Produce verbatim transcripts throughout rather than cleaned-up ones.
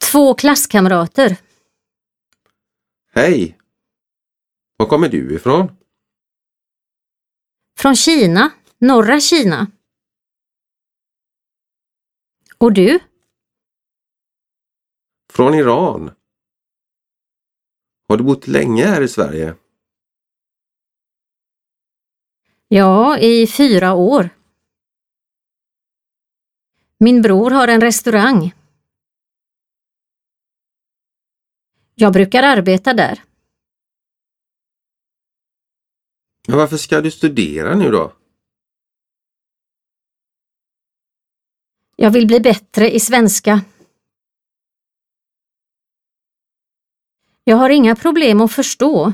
Två klasskamrater. Hej! Var kommer du ifrån? Från Kina, norra Kina. Och du? Från Iran. Har du bott länge här i Sverige? Ja, i fyra år. Min bror har en restaurang. Jag brukar arbeta där. Men varför ska du studera nu då? Jag vill bli bättre i svenska. Jag har inga problem att förstå.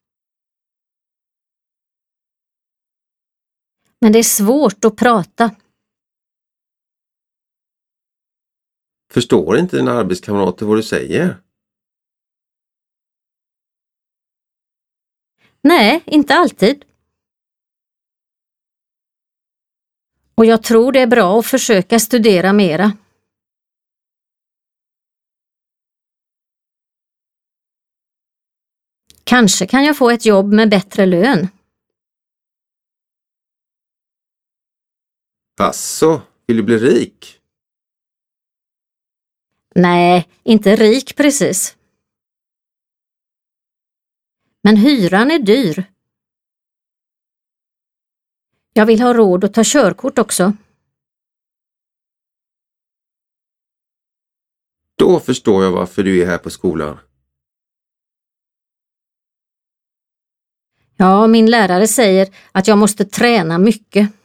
Men det är svårt att prata. Förstår inte dina arbetskamrater vad du säger? Nej, inte alltid. Och jag tror det är bra att försöka studera mera. Kanske kan jag få ett jobb med bättre lön. Asså, vill du bli rik? Nej, inte rik precis. Men hyran är dyr. Jag vill ha råd att ta körkort också. Då förstår jag varför du är här på skolan. Ja, min lärare säger att jag måste träna mycket.